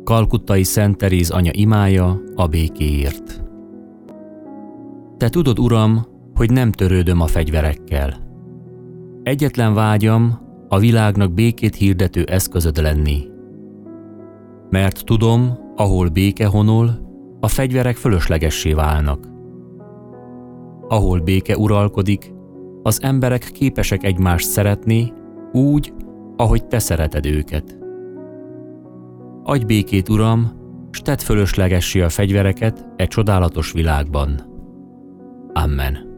Kalkuttai Szent Teréz anya imája a békéért. Te tudod, Uram, hogy nem törődöm a fegyverekkel. Egyetlen vágyam a világnak békét hirdető eszközöd lenni. Mert tudom, ahol béke honol, a fegyverek fölöslegessé válnak. Ahol béke uralkodik, az emberek képesek egymást szeretni, úgy, ahogy te szereted őket. Adj békét, Uram, s tedd fölöslegessé a fegyvereket e csodálatos világban. Amen.